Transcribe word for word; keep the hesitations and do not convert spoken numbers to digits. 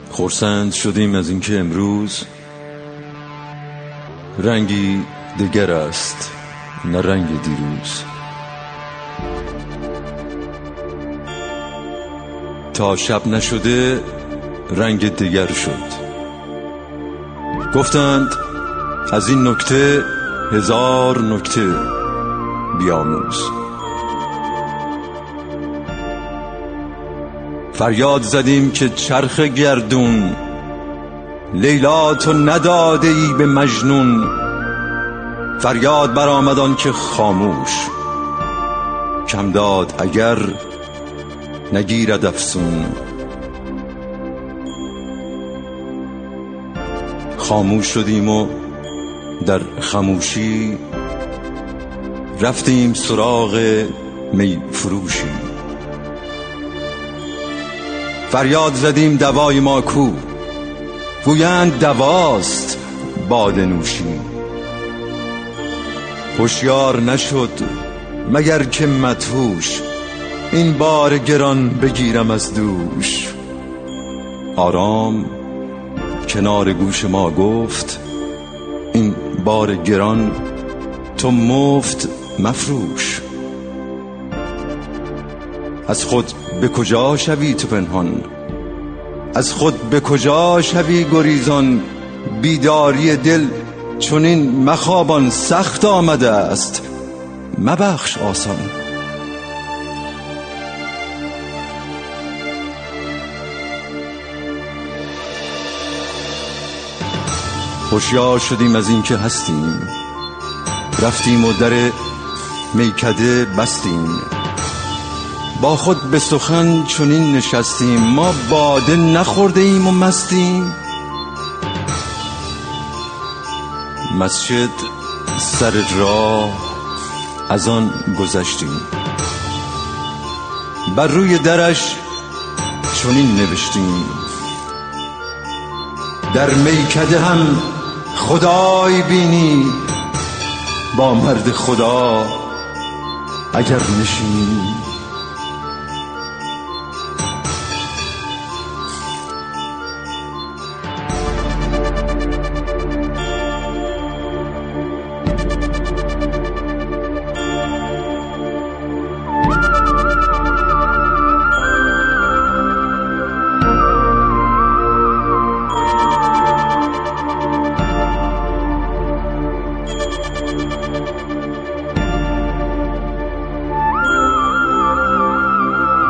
خرسند شدیم از اینکه امروز رنگی دیگر است نه رنگ دیروز. تا شب نشده رنگ دیگر شد. گفتند از این نکته هزار نکته بیاموز. فریاد زدیم که چرخ گردون لیلا تو نداده ای به مجنون. فریاد برآمد که خاموش کم داد اگر نگیرد افسون. خاموش شدیم و در خاموشی رفتیم سراغ می فروشی. فریاد زدیم دوای ما کو، گویند دواست باده نوشی. هوشیار نشد مگر که مدهوش، این بار گران بگیرم از دوش. آرام کنار گوش ما گفت این بار گران تو مفت مفروش. از خود به کجا شوی تو پنهان، از خود به کجا شوی گریزان. بیداری دل چنین مخوابان سخت آمده است مبخش آسان. هوشیار شدیم از این که هستیم، رفتیم و در میکده بستیم. با خود به سخن چنین نشستیم، ما باده نخورده ایم و مستیم. مسجد سر راه از آن گذشتیم، بر روی درش چنین نوشتیم در میکده هم خدای بینی، با مرد خدا اگر نشینی.